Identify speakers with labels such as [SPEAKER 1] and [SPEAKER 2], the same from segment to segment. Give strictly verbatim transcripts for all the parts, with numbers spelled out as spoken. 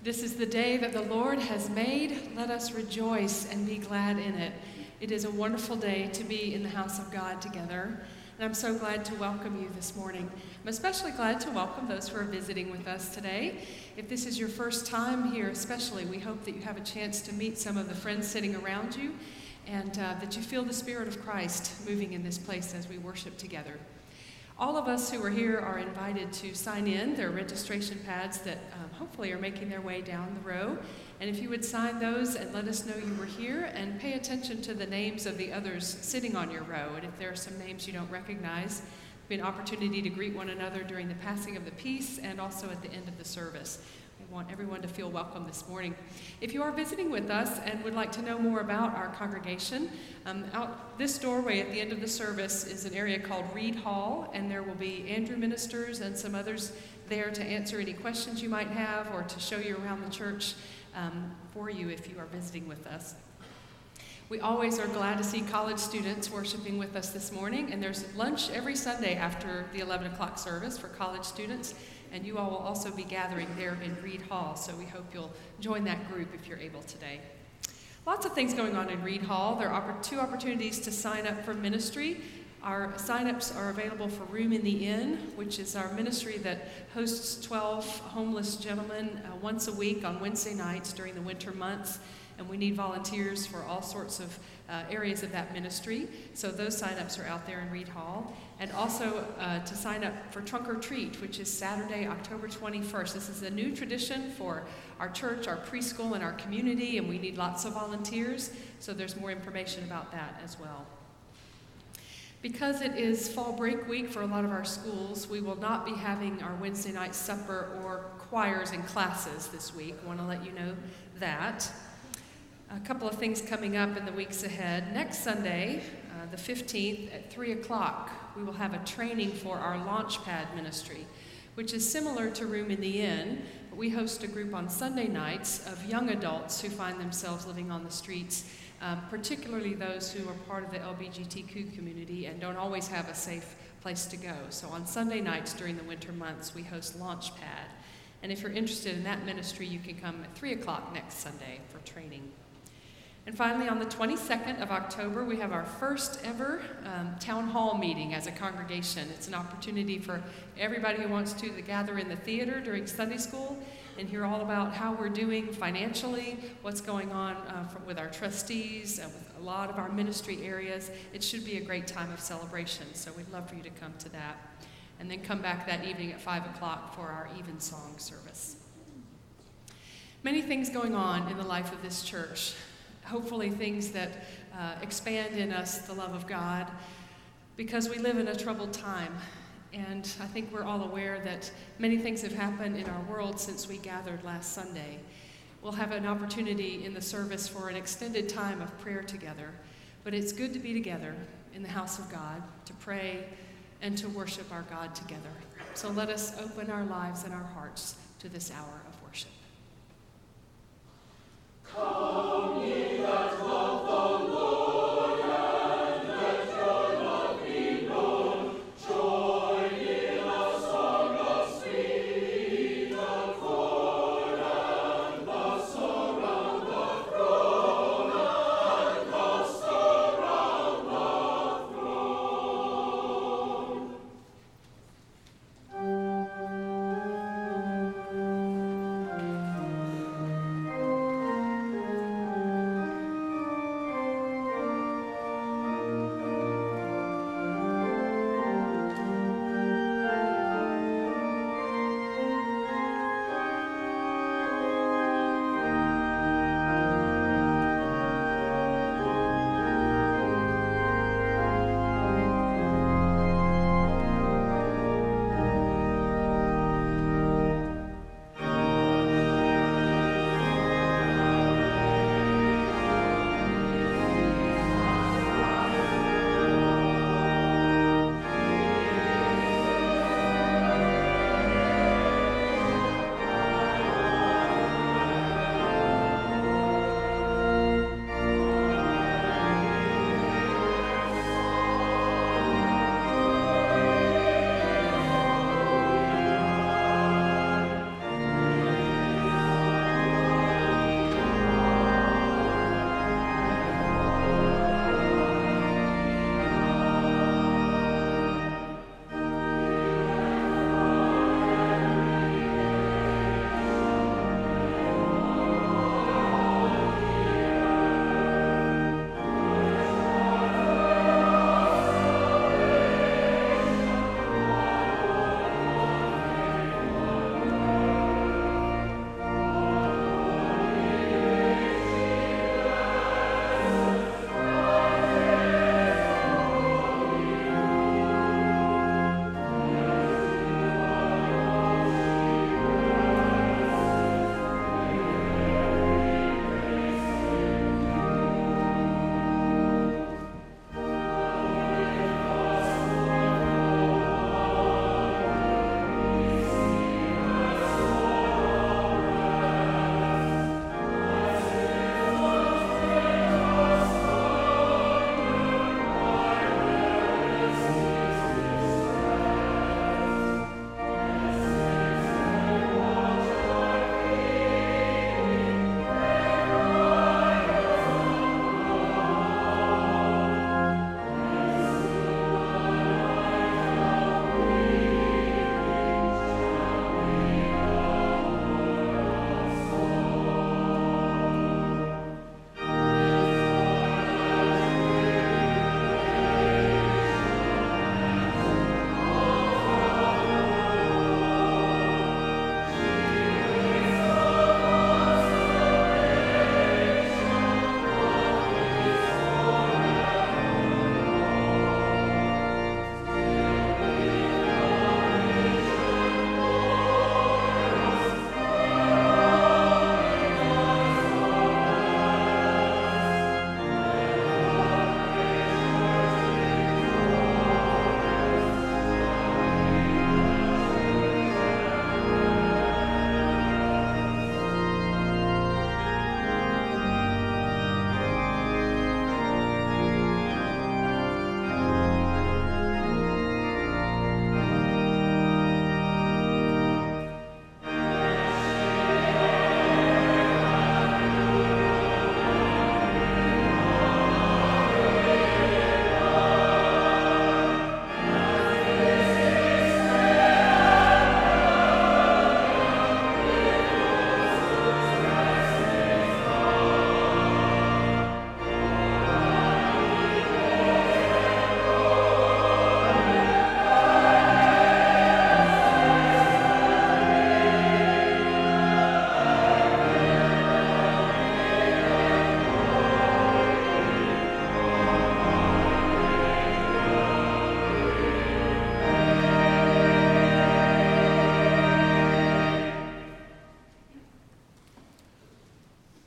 [SPEAKER 1] This is the day that the Lord has made. Let us rejoice and be glad in it. It is a wonderful day to be in the house of God together, and I'm so glad to welcome you this morning. I'm especially glad to welcome those who are visiting with us today. If this is your first time here especially, we hope that you have a chance to meet some of the friends sitting around you, and uh, that you feel the Spirit of Christ moving in this place as we worship together. All of us who are here are invited to sign in. There are registration pads that um, hopefully are making their way down the row. And if you would sign those and let us know you were here, and pay attention to the names of the others sitting on your row. And if there are some names you don't recognize, there'll be an opportunity to greet one another during the passing of the peace and also at the end of the service. We want everyone to feel welcome this morning. If you are visiting with us and would like to know more about our congregation, um, out this doorway at the end of the service is an area called Reed Hall, and there will be Andrew ministers and some others there to answer any questions you might have or to show you around the church um, for you if you are visiting with us. We always are glad to see college students worshiping with us this morning, and there's lunch every Sunday after the eleven o'clock service for college students. And you all will also be gathering there in Reed Hall, so we hope you'll join that group if you're able today. Lots of things going on in Reed Hall. There are two opportunities to sign up for ministry. Our sign-ups are available for Room in the Inn, which is our ministry that hosts twelve homeless gentlemen uh, once a week on Wednesday nights during the winter months. And we need volunteers for all sorts of uh, areas of that ministry. So those sign-ups are out there in Reed Hall. And also uh, to sign up for Trunk or Treat, which is Saturday, October twenty-first. This is a new tradition for our church, our preschool, and our community, and we need lots of volunteers. So there's more information about that as well. Because it is fall break week for a lot of our schools, we will not be having our Wednesday night supper or choirs and classes this week. I want to let you know that. A couple of things coming up in the weeks ahead. Next Sunday, uh, the fifteenth at three o'clock, we will have a training for our Launchpad ministry, which is similar to Room in the Inn, but we host a group on Sunday nights of young adults who find themselves living on the streets, um, particularly those who are part of the L G B T Q community and don't always have a safe place to go. So on Sunday nights during the winter months, we host Launchpad. And if you're interested in that ministry, you can come at three o'clock next Sunday for training. And finally, on the twenty-second of October, we have our first ever um, town hall meeting as a congregation. It's an opportunity for everybody who wants to to gather in the theater during Sunday school and hear all about how we're doing financially, what's going on uh, from, with our trustees, uh, with a lot of our ministry areas. It should be a great time of celebration, so we'd love for you to come to that. And then come back that evening at five o'clock for our evensong service. Many things going on in the life of this church. Hopefully things that uh, expand in us the love of God, because we live in a troubled time. And I think we're all aware that many things have happened in our world since we gathered last Sunday. We'll have an opportunity in the service for an extended time of prayer together. But it's good to be together in the house of God, to pray and to worship our God together. So let us open our lives and our hearts to this hour of worship.
[SPEAKER 2] Come ye that love the Lord, and let your love be known. Join in a song of sweet accord, and thus around the throne, and thus around the throne.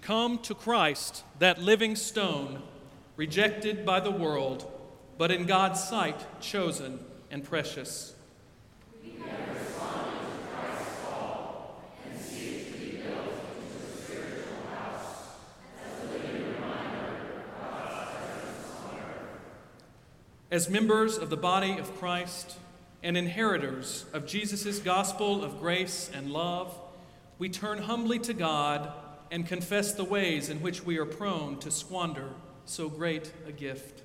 [SPEAKER 3] Come to Christ, that living stone, rejected by the world, but in God's sight chosen and precious.
[SPEAKER 2] We have responded to Christ's call and seek to be built into the spiritual house as a living reminder of God's presence on earth.
[SPEAKER 3] As members of the body of Christ and inheritors of Jesus' gospel of grace and love, we turn humbly to God and confess the ways in which we are prone to squander so great a gift.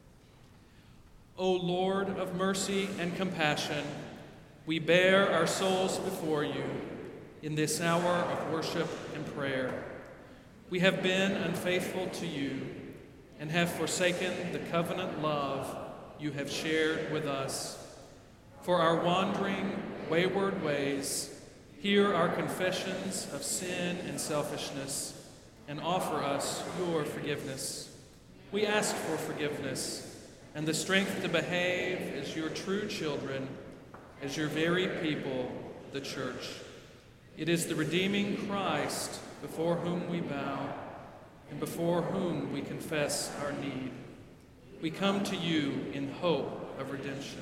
[SPEAKER 3] O Lord of mercy and compassion, we bear our souls before you in this hour of worship and prayer. We have been unfaithful to you and have forsaken the covenant love you have shared with us. For our wandering, wayward ways, hear our confessions of sin and selfishness, and offer us your forgiveness. We ask for forgiveness and the strength to behave as your true children, as your very people, the church. It is the redeeming Christ before whom we bow and before whom we confess our need. We come to you in hope of redemption.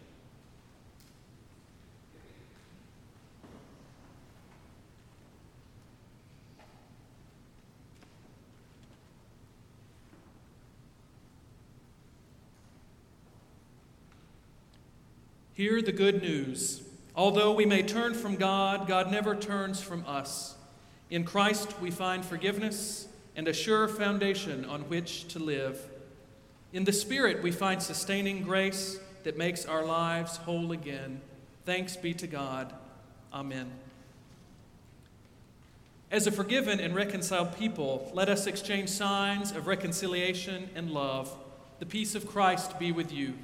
[SPEAKER 3] Hear the good news. Although we may turn from God, God never turns from us. In Christ we find forgiveness and a sure foundation on which to live. In the Spirit we find sustaining grace that makes our lives whole again. Thanks be to God. Amen. As a forgiven and reconciled people, let us exchange signs of reconciliation and love. The peace of Christ be with you.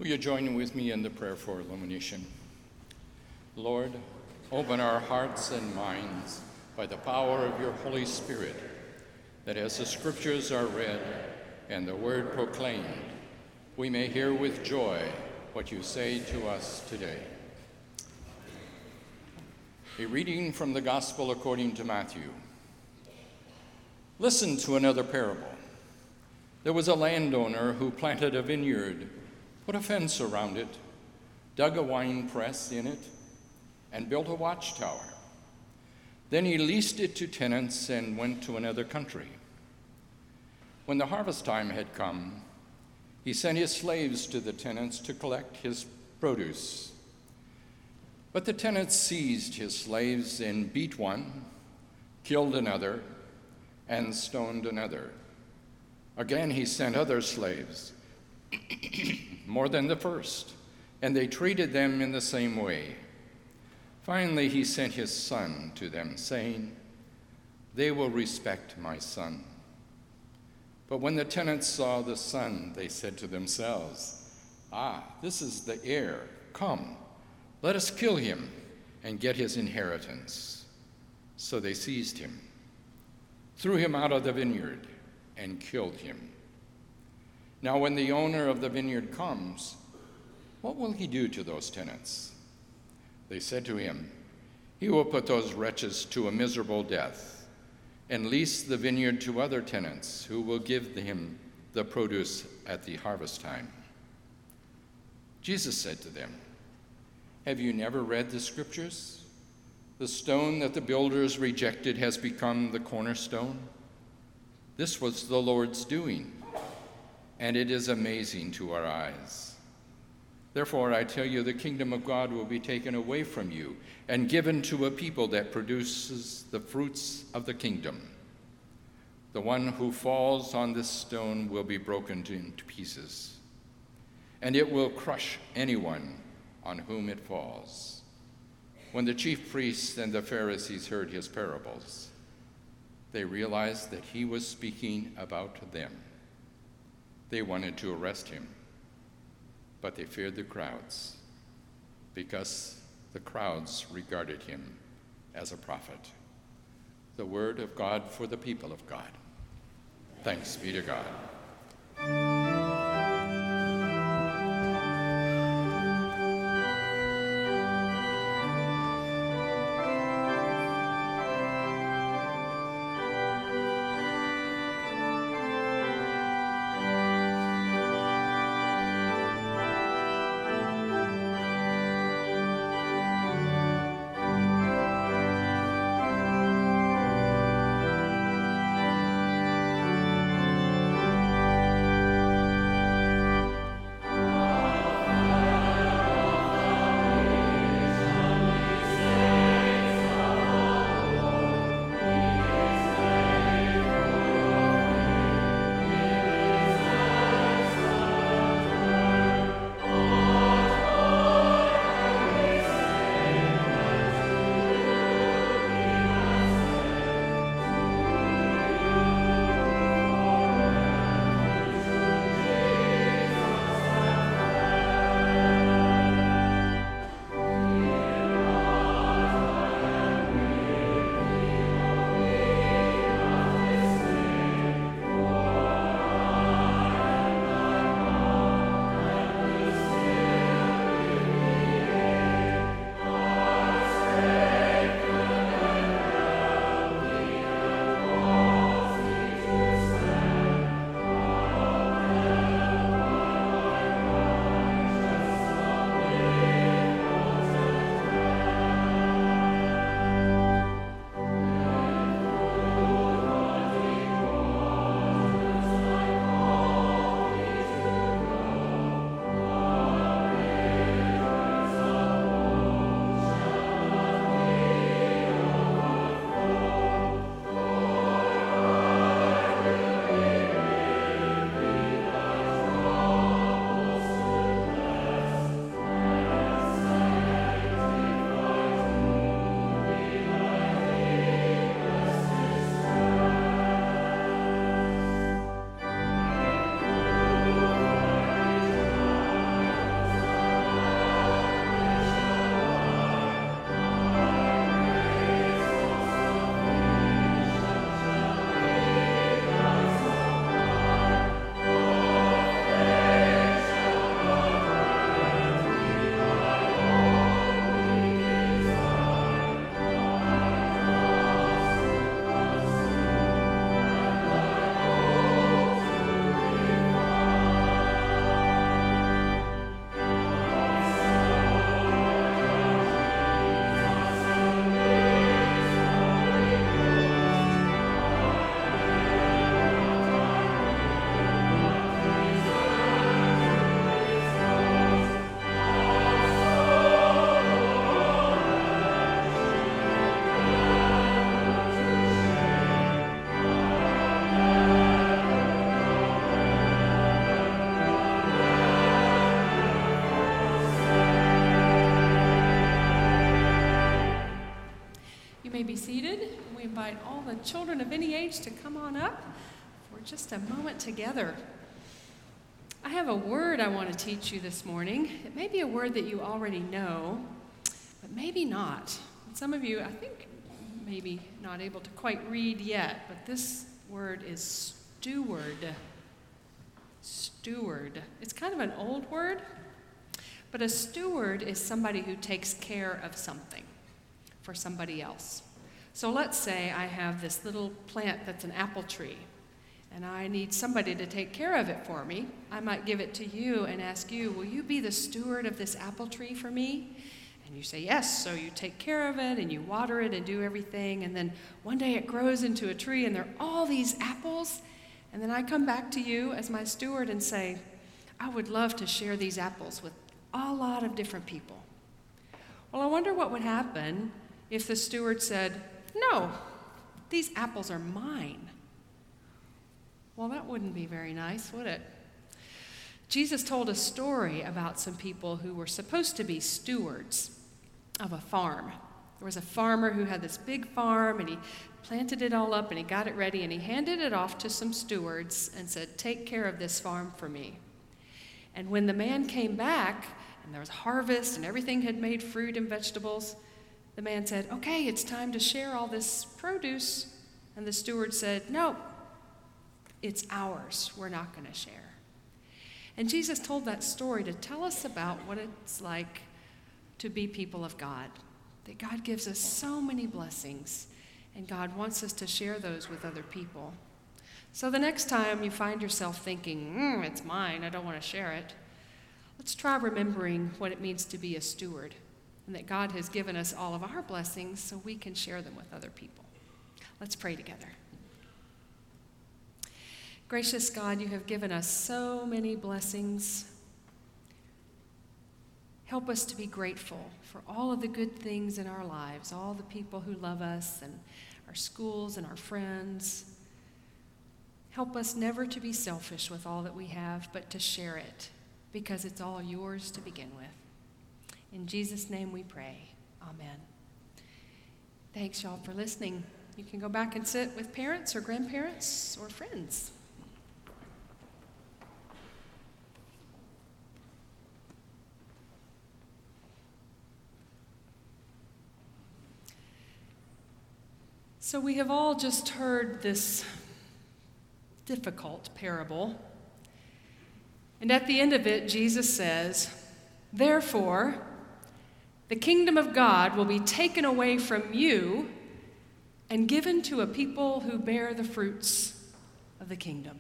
[SPEAKER 2] Will you join with me in the prayer for illumination? Lord, open our hearts and minds by the power of your Holy Spirit, that as the scriptures are read and the word proclaimed, we may hear with joy what you say to us today. A reading from the Gospel according to Matthew. Listen to another parable. There was a landowner who planted a vineyard, put a fence around it, dug a wine press in it, and built a watchtower. Then he leased it to tenants and went to another country. When the harvest time had come, he sent his slaves to the tenants to collect his produce. But the tenants seized his slaves and beat one, killed another, and stoned another. Again he sent other slaves, more than the first, and they treated them in the same way. Finally, he sent his son to them, saying, "They will respect my son." But when the tenants saw the son, they said to themselves, "Ah, this is the heir. Come, let us kill him and get his inheritance." So they seized him, threw him out of the vineyard, and killed him. Now when the owner of the vineyard comes, what will he do to those tenants? They said to him, "He will put those wretches to a miserable death and lease the vineyard to other tenants who will give him the produce at the harvest time." Jesus said to them, "Have you never read the scriptures? The stone that the builders rejected has become the cornerstone. This was the Lord's doing, and it is amazing to our eyes. Therefore, I tell you, the kingdom of God will be taken away from you and given to a people that produces the fruits of the kingdom. The one who falls on this stone will be broken into pieces, and it will crush anyone on whom it falls." When the chief priests and the Pharisees heard his parables, they realized that he was speaking about them. They wanted to arrest him, but they feared the crowds, because the crowds regarded him as a prophet. The word of God for the people of God. Thanks be to God.
[SPEAKER 1] may be seated. We invite all the children of any age to come on up for just a moment together. I have a word I want to teach you this morning. It may be a word that you already know, but maybe not. Some of you, I think, maybe not able to quite read yet, but this word is steward. Steward. It's kind of an old word, but a steward is somebody who takes care of something for somebody else. So let's say I have this little plant that's an apple tree, and I need somebody to take care of it for me. I might give it to you and ask you, will you be the steward of this apple tree for me? And you say yes, so you take care of it and you water it and do everything, and then one day it grows into a tree and there are all these apples, and then I come back to you as my steward and say, I would love to share these apples with a lot of different people. Well, I wonder what would happen if the steward said, no, these apples are mine. Well, that wouldn't be very nice, would it? Jesus told a story about some people who were supposed to be stewards of a farm. There was a farmer who had this big farm, and he planted it all up, and he got it ready, and he handed it off to some stewards and said, take care of this farm for me. And when the man came back, and there was harvest, and everything had made fruit and vegetables, the man said, okay, it's time to share all this produce. And the steward said, no, it's ours. We're not going to share. And Jesus told that story to tell us about what it's like to be people of God, that God gives us so many blessings, and God wants us to share those with other people. So the next time you find yourself thinking, mm, it's mine, I don't want to share it, let's try remembering what it means to be a steward, and that God has given us all of our blessings so we can share them with other people. Let's pray together. Gracious God, you have given us so many blessings. Help us to be grateful for all of the good things in our lives, all the people who love us, and our schools and our friends. Help us never to be selfish with all that we have, but to share it, because it's all yours to begin with. In Jesus' name we pray. Amen. Thanks, y'all, for listening. You can go back and sit with parents or grandparents or friends. So we have all just heard this difficult parable. And at the end of it, Jesus says, therefore, the kingdom of God will be taken away from you and given to a people who bear the fruits of the kingdom.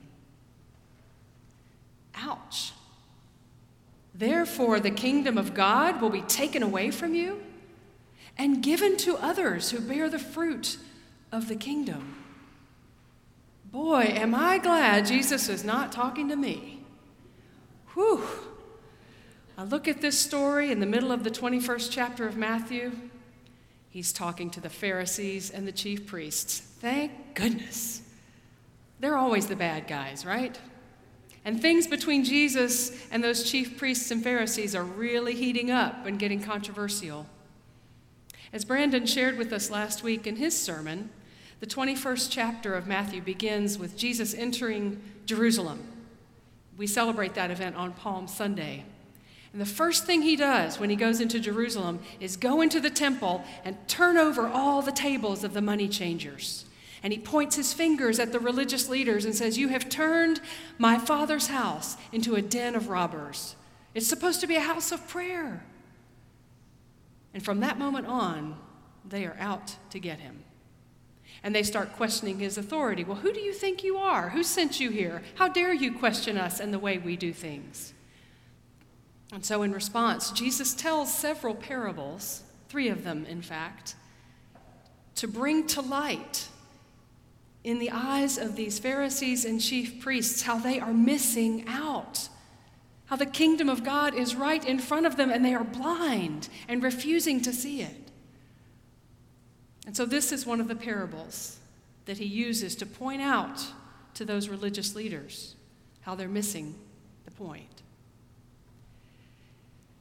[SPEAKER 1] Ouch. Therefore, the kingdom of God will be taken away from you and given to others who bear the fruit of the kingdom. Boy, am I glad Jesus is not talking to me. Whew. I look at this story in the middle of the twenty-first chapter of Matthew. He's talking to the Pharisees and the chief priests. Thank goodness. They're always the bad guys, right? And things between Jesus and those chief priests and Pharisees are really heating up and getting controversial. As Brandon shared with us last week in his sermon, the twenty-first chapter of Matthew begins with Jesus entering Jerusalem. We celebrate that event on Palm Sunday. And the first thing he does when he goes into Jerusalem is go into the temple and turn over all the tables of the money changers. And he points his fingers at the religious leaders and says, you have turned my Father's house into a den of robbers. It's supposed to be a house of prayer. And from that moment on, they are out to get him. And they start questioning his authority. Well, who do you think you are? Who sent you here? How dare you question us and the way we do things? And so in response, Jesus tells several parables, three of them, in fact, to bring to light in the eyes of these Pharisees and chief priests how they are missing out, how the kingdom of God is right in front of them and they are blind and refusing to see it. And so this is one of the parables that he uses to point out to those religious leaders how they're missing the point.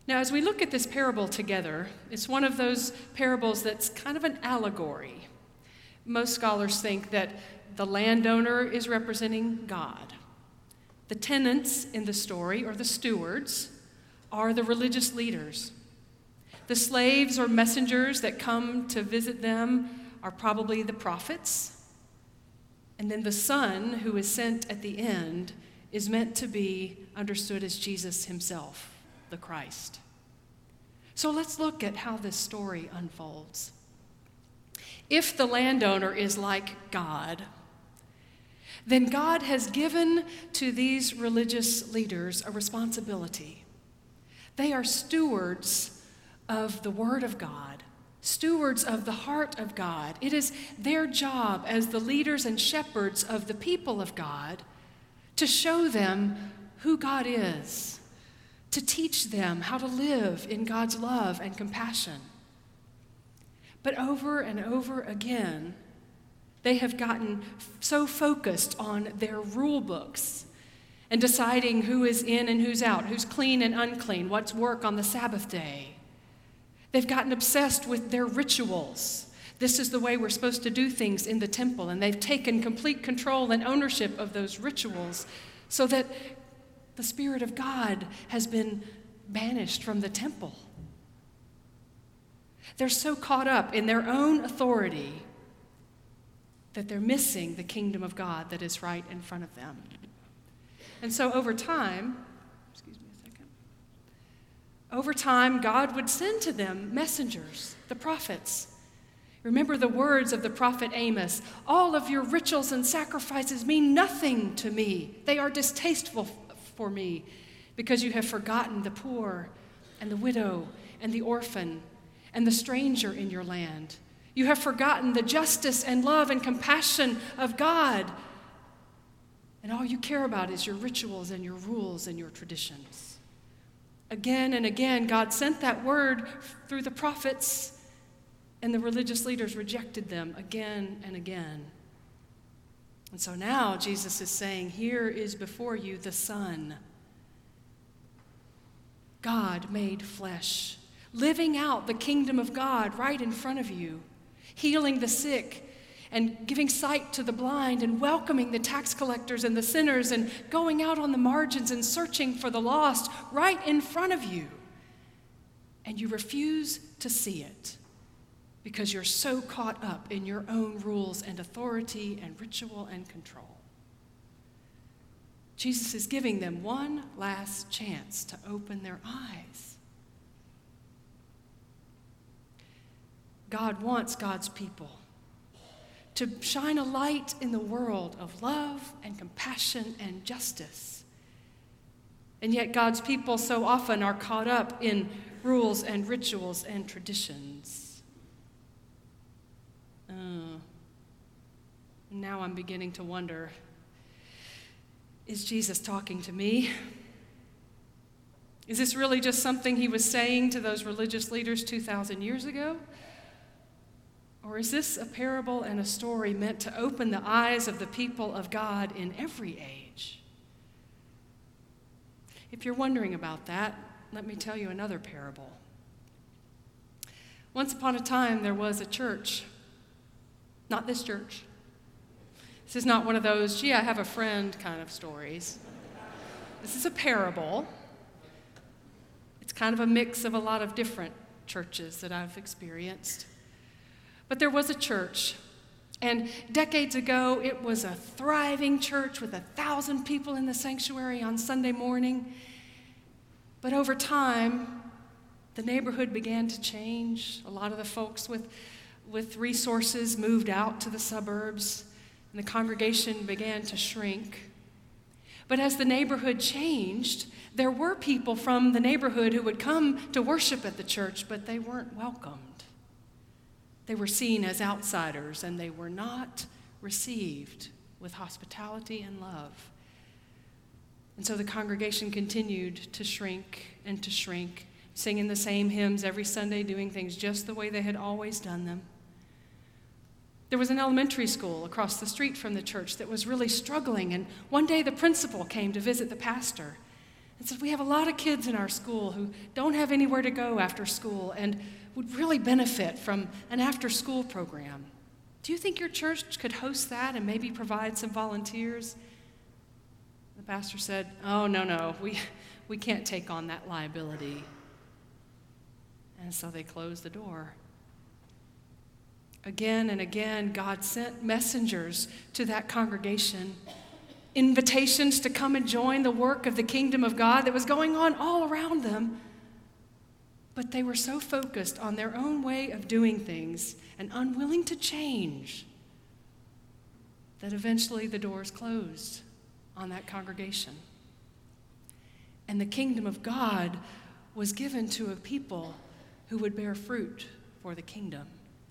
[SPEAKER 1] Now, as we look at this parable together, it's one of those parables that's kind of an allegory. Most scholars think that the landowner is representing God. The tenants in the story, or the stewards, are the religious leaders. The slaves or messengers that come to visit them are probably the prophets. And then the son who is sent at the end is meant to be understood as Jesus himself, the Christ. So let's look at how this story unfolds. If the landowner is like God, then God has given to these religious leaders a responsibility. They are stewards of the Word of God, stewards of the heart of God. It is their job as the leaders and shepherds of the people of God to show them who God is, to teach them how to live in God's love and compassion. But over and over again, they have gotten so focused on their rule books and deciding who is in and who's out, who's clean and unclean, what's work on the Sabbath day. They've gotten obsessed with their rituals. This is the way we're supposed to do things in the temple, and they've taken complete control and ownership of those rituals so that the Spirit of God has been banished from the temple. They're so caught up in their own authority that they're missing the kingdom of God that is right in front of them. And so over time, excuse me a second, over time, God would send to them messengers, the prophets. Remember the words of the prophet Amos, "All of your rituals and sacrifices mean nothing to me. They are distasteful for me because you have forgotten the poor and the widow and the orphan and the stranger in your land. You have forgotten the justice and love and compassion of God. And all you care about is your rituals and your rules and your traditions." Again and again, God sent that word through the prophets, and the religious leaders rejected them again and again. And so now Jesus is saying, here is before you the Son, God made flesh, living out the kingdom of God right in front of you, healing the sick and giving sight to the blind and welcoming the tax collectors and the sinners and going out on the margins and searching for the lost right in front of you. And you refuse to see it because you're so caught up in your own rules and authority and ritual and control. Jesus is giving them one last chance to open their eyes. God wants God's people to shine a light in the world of love and compassion and justice. And yet God's people so often are caught up in rules and rituals and traditions. Uh, now I'm beginning to wonder, is Jesus talking to me? Is this really just something he was saying to those religious leaders two thousand years ago? Or is this a parable and a story meant to open the eyes of the people of God in every age? If you're wondering about that, let me tell you another parable. Once upon a time, there was a church. Not this church. This is not one of those, gee, I have a friend kind of stories. This is a parable. It's kind of a mix of a lot of different churches that I've experienced. But there was a church, and decades ago, it was a thriving church with a thousand people in the sanctuary on Sunday morning. But over time, the neighborhood began to change. A lot of the folks with, with resources moved out to the suburbs, and the congregation began to shrink. But as the neighborhood changed, there were people from the neighborhood who would come to worship at the church, but they weren't welcomed. They were seen as outsiders, and they were not received with hospitality and love. And so the congregation continued to shrink and to shrink, singing the same hymns every Sunday, doing things just the way they had always done them. There was an elementary school across the street from the church that was really struggling, and one day the principal came to visit the pastor. and said, we have a lot of kids in our school who don't have anywhere to go after school and would really benefit from an after-school program. Do you think your church could host that and maybe provide some volunteers? The pastor said, oh, no, no, we, we can't take on that liability. And so they closed the door. Again and again, God sent messengers to that congregation, invitations to come and join the work of the kingdom of God that was going on all around them. But they were so focused on their own way of doing things and unwilling to change that eventually the doors closed on that congregation. And the kingdom of God was given to a people who would bear fruit for the kingdom.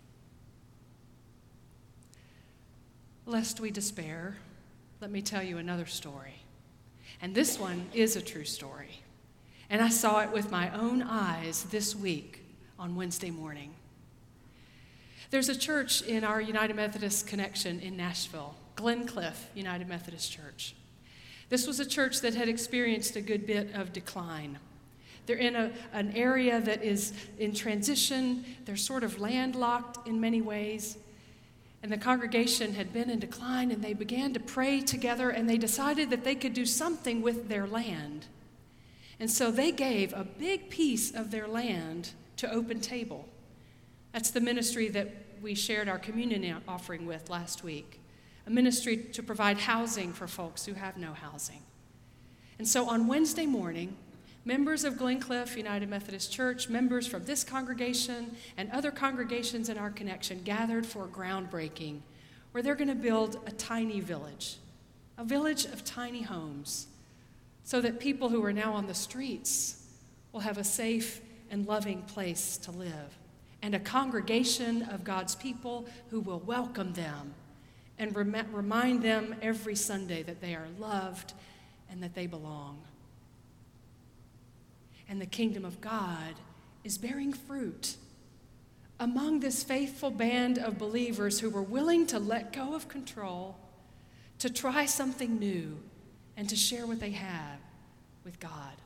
[SPEAKER 1] Lest we despair, let me tell you another story. And this one is a true story. And I saw it with my own eyes this week on Wednesday morning. There's a church in our United Methodist connection in Nashville, Glencliff United Methodist Church. This was a church that had experienced a good bit of decline. They're in a, an area that is in transition. They're sort of landlocked in many ways. And the congregation had been in decline, and they began to pray together, and they decided that they could do something with their land. And so they gave a big piece of their land to Open Table. That's the ministry that we shared our communion offering with last week, a ministry to provide housing for folks who have no housing. And so on Wednesday morning, members of Glencliff United Methodist Church, members from this congregation and other congregations in our connection gathered for a groundbreaking where they're going to build a tiny village, a village of tiny homes, so that people who are now on the streets will have a safe and loving place to live, and a congregation of God's people who will welcome them and rem- remind them every Sunday that they are loved and that they belong. And the kingdom of God is bearing fruit among this faithful band of believers who were willing to let go of control, to try something new, and to share what they have with God.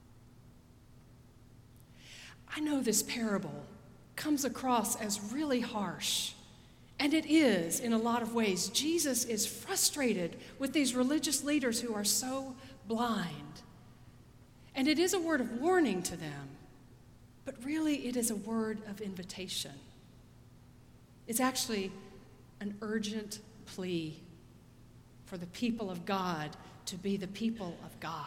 [SPEAKER 1] I know this parable comes across as really harsh, and it is in a lot of ways. Jesus is frustrated with these religious leaders who are so blind. And it is a word of warning to them, but really it is a word of invitation. It's actually an urgent plea for the people of God to be the people of God.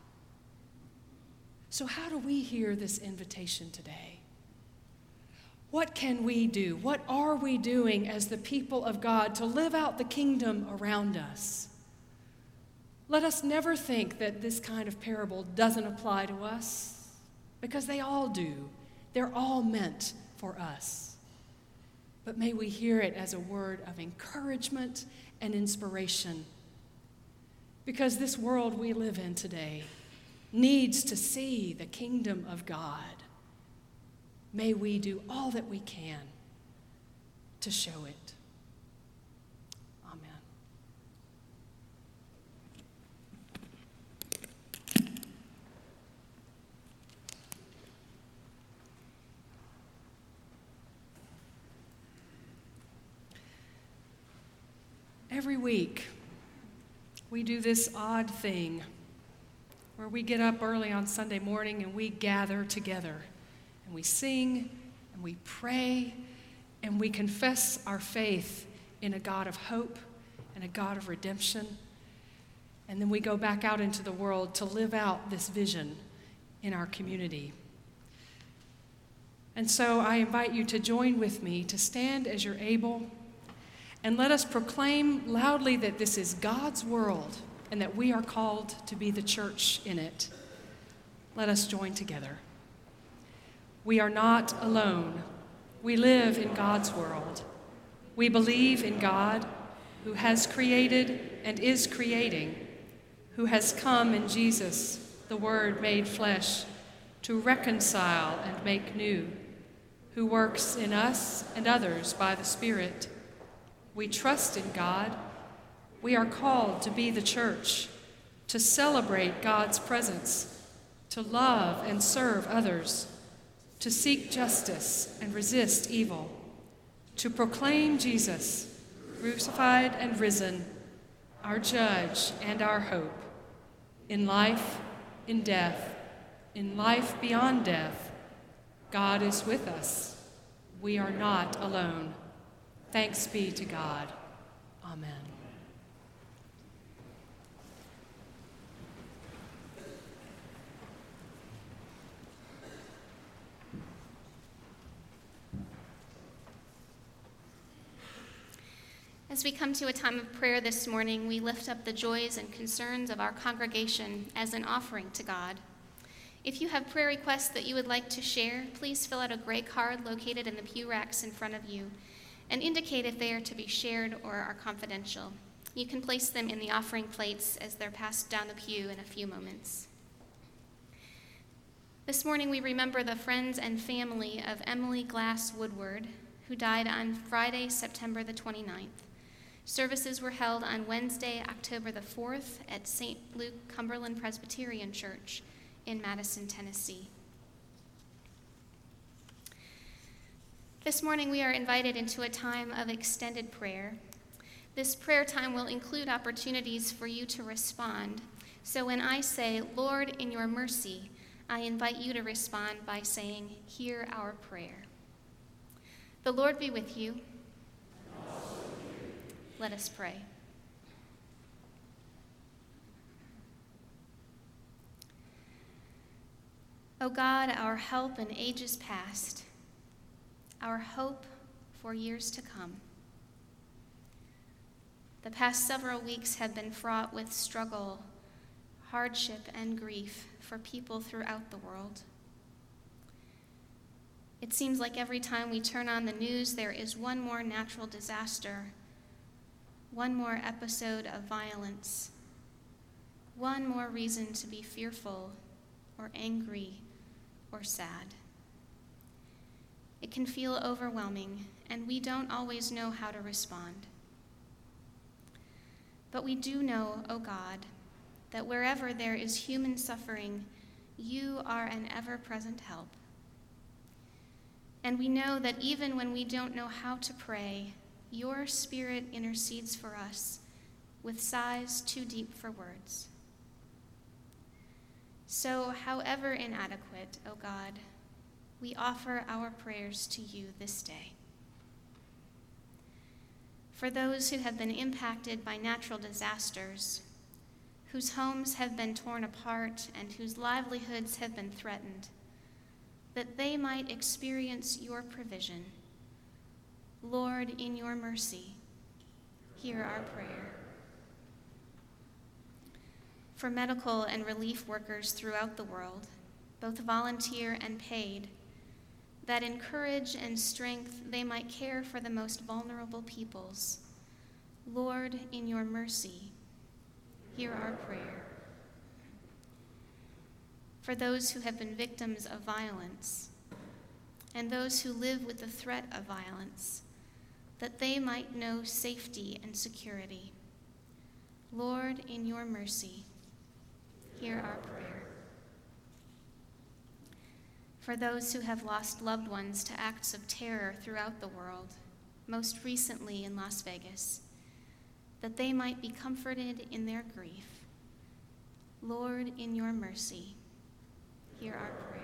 [SPEAKER 1] So how do we hear this invitation today? What can we do? What are we doing as the people of God to live out the kingdom around us? Let us never think that this kind of parable doesn't apply to us, because they all do. They're all meant for us. But may we hear it as a word of encouragement and inspiration, because this world we live in today needs to see the kingdom of God. May we do all that we can to show it. Every week, we do this odd thing where we get up early on Sunday morning and we gather together and we sing and we pray and we confess our faith in a God of hope and a God of redemption. And then we go back out into the world to live out this vision in our community. And so I invite you to join with me to stand as you're able. And let us proclaim loudly that this is God's world and that we are called to be the church in it. Let us join together. We are not alone. We live in God's world. We believe in God, who has created and is creating, who has come in Jesus, the Word made flesh, to reconcile and make new, who works in us and others by the Spirit. We trust in God. We are called to be the church, to celebrate God's presence to love and serve others, to seek justice and resist evil, to proclaim Jesus, crucified and risen, our judge and our hope, in life, in death, in life beyond death. God is with us. We are not alone. Thanks be to God. Amen.
[SPEAKER 4] As we come to a time of prayer this morning, we lift up the joys and concerns of our congregation as an offering to God. If you have prayer requests that you would like to share, please fill out a gray card located in the pew racks in front of you and indicate if they are to be shared or are confidential. You can place them in the offering plates as they're passed down the pew in a few moments. This morning we remember the friends and family of Emily Glass Woodward, who died on Friday, September the twenty-ninth. Services were held on Wednesday, October the fourth at Saint Luke Cumberland Presbyterian Church in Madison, Tennessee. This morning we are invited into a time of extended prayer. This prayer time will include opportunities for you to respond. So when I say, Lord, in your mercy, I invite you to respond by saying, hear our prayer. The Lord be with you. Let us pray. O God, our help in ages past, our hope for years to come. The past several weeks have been fraught with struggle, hardship, and grief for people throughout the world. It seems like every time we turn on the news, there is one more natural disaster, one more episode of violence, one more reason to be fearful or angry or sad. It can feel overwhelming, and we don't always know how to respond. But we do know, O God, that wherever there is human suffering, you are an ever-present help. And we know that even when we don't know how to pray, your Spirit intercedes for us with sighs too deep for words. So, however inadequate, O God, we offer our prayers to you this day. For those who have been impacted by natural disasters, whose homes have been torn apart and whose livelihoods have been threatened, that they might experience your provision. Lord, in your mercy, hear our prayer. For medical and relief workers throughout the world, both volunteer and paid, that in courage and strength they might care for the most vulnerable peoples. Lord, in your mercy, hear our prayer. For those who have been victims of violence, and those who live with the threat of violence, that they might know safety and security. Lord, in your mercy, hear our prayer. For those who have lost loved ones to acts of terror throughout the world, most recently in Las Vegas, that they might be comforted in their grief. Lord, in your mercy, hear our prayer.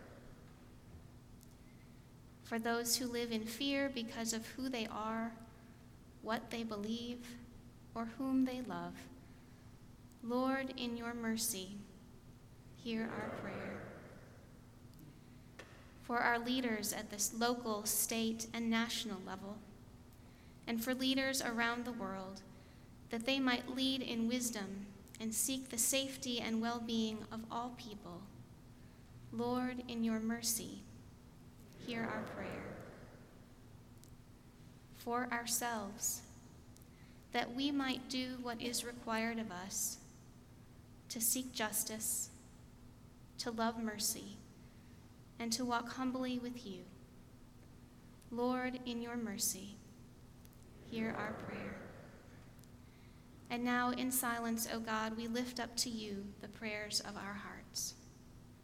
[SPEAKER 4] For those who live in fear because of who they are, what they believe, or whom they love, Lord, in your mercy, hear our prayer. For our leaders at this local, state, and national level, and for leaders around the world, that they might lead in wisdom and seek the safety and well-being of all people. Lord, in your mercy, hear our prayer. For ourselves, that we might do what is required of us, to seek justice, to love mercy, and to walk humbly with you. Lord, in your mercy, hear our prayer. And now, in silence, O God, we lift up to you the prayers of our hearts.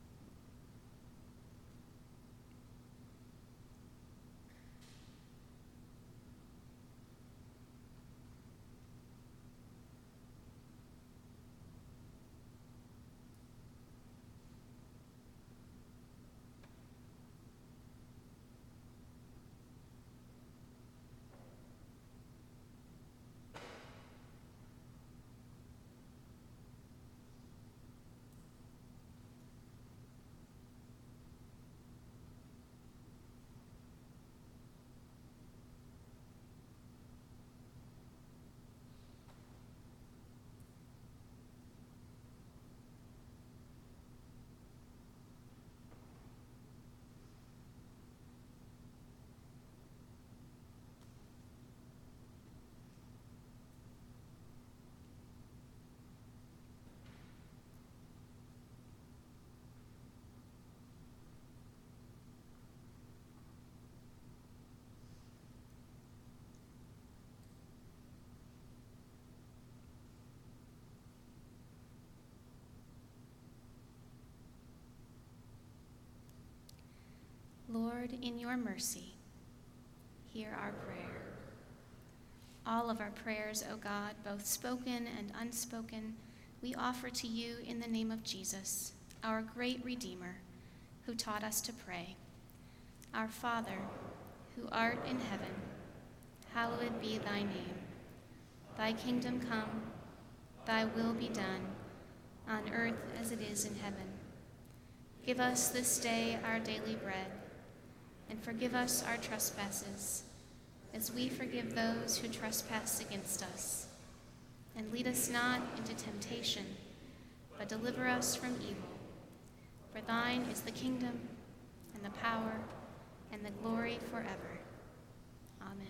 [SPEAKER 4] in your mercy, hear our prayer. All of our prayers, O God, both spoken and unspoken, we offer to you in the name of Jesus, our great Redeemer, who taught us to pray. Our Father, who art in heaven, hallowed be thy name. Thy kingdom come, thy will be done, on earth as it is in heaven. Give us this day our daily bread, and forgive us our trespasses, as we forgive those who trespass against us. And lead us not into temptation, but deliver us from evil. For thine is the kingdom, and the power, and the glory forever. Amen.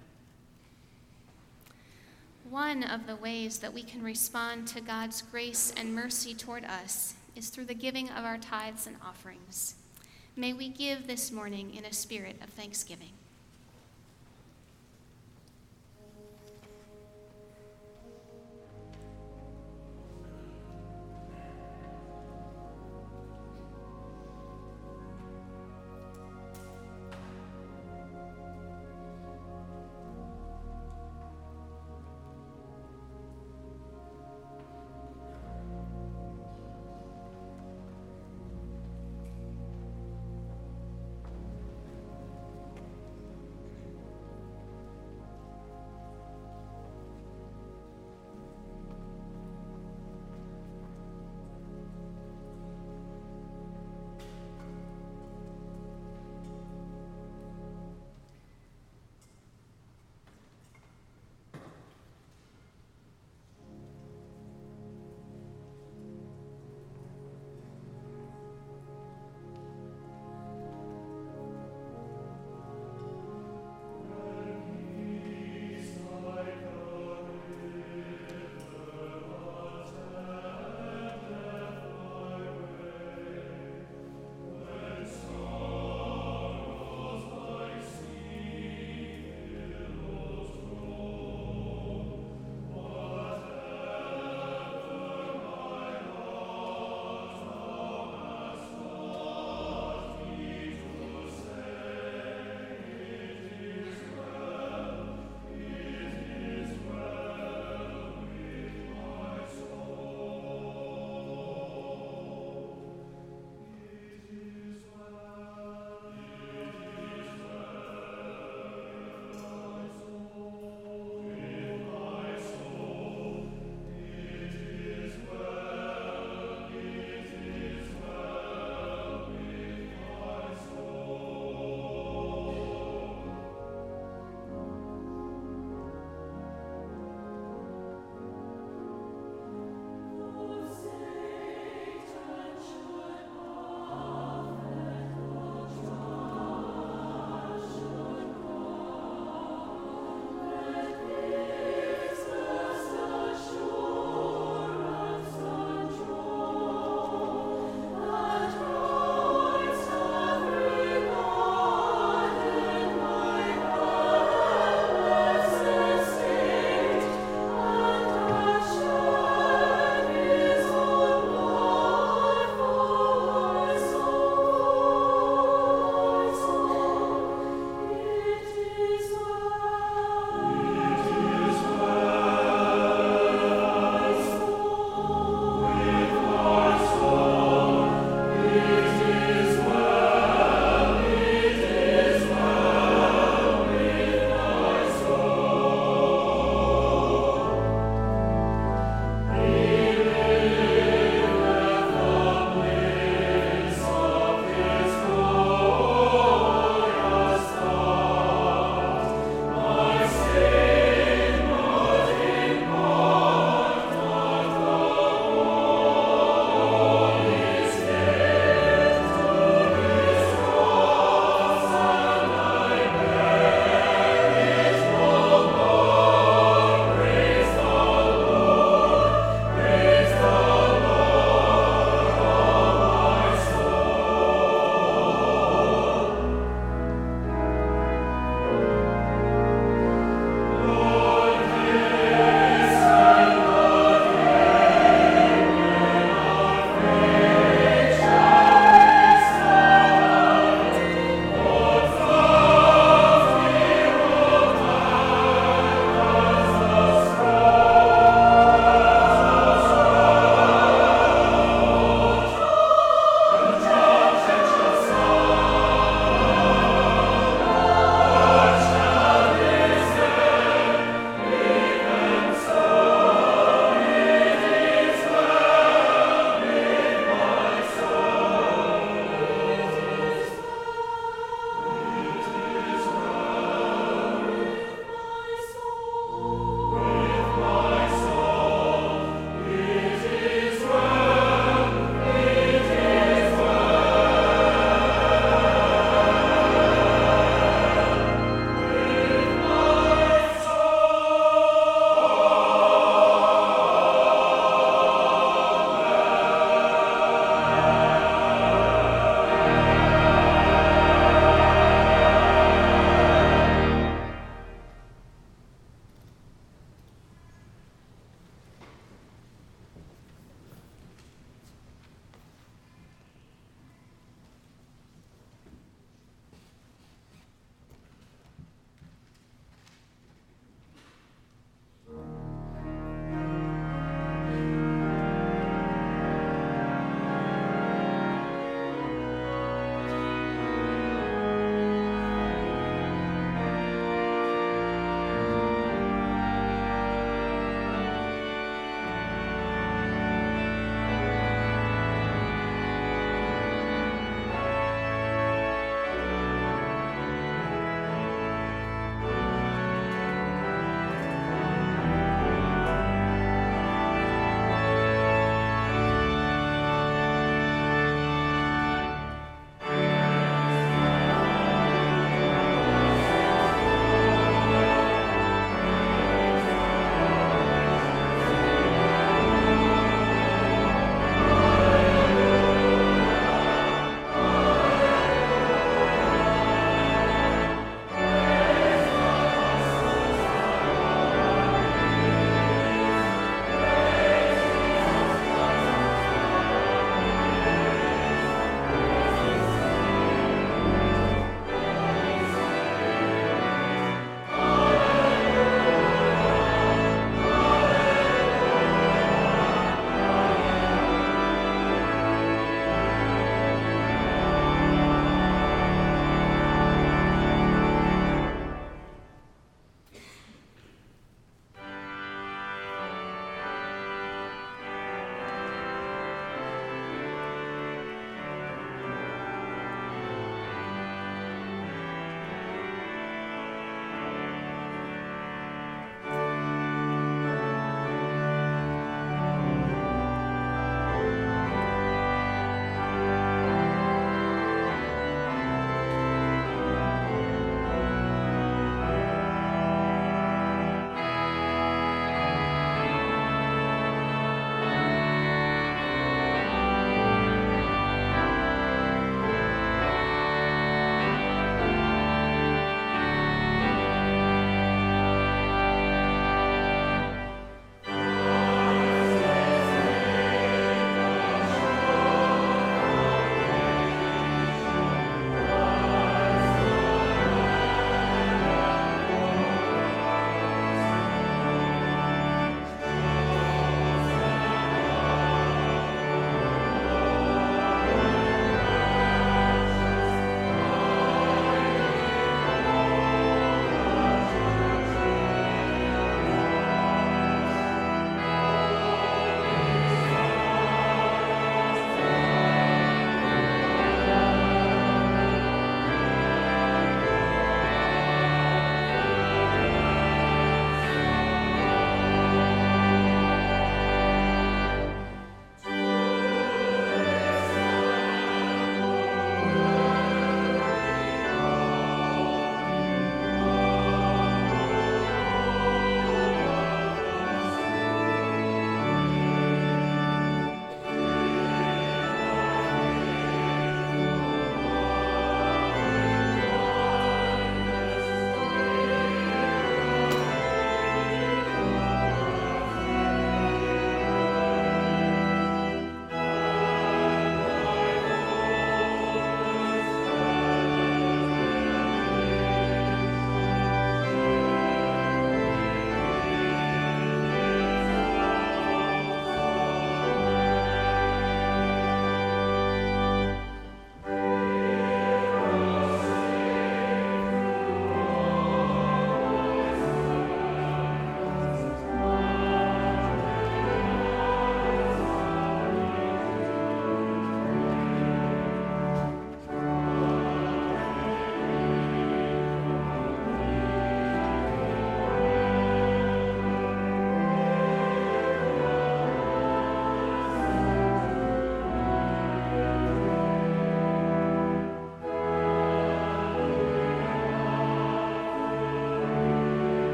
[SPEAKER 4] One of the ways that we can respond to God's grace and mercy toward us is through the giving of our tithes and offerings. May we give this morning in a spirit of thanksgiving.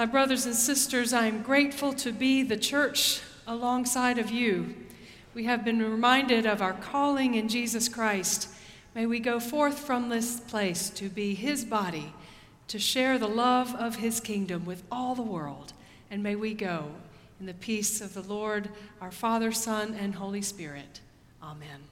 [SPEAKER 1] My brothers and sisters, I am grateful to be the church alongside of you. We have been reminded of our calling in Jesus Christ. May we go forth from this place to be his body, to share the love of his kingdom with all the world. And may we go in the peace of the Lord, our Father, Son, and Holy Spirit. Amen.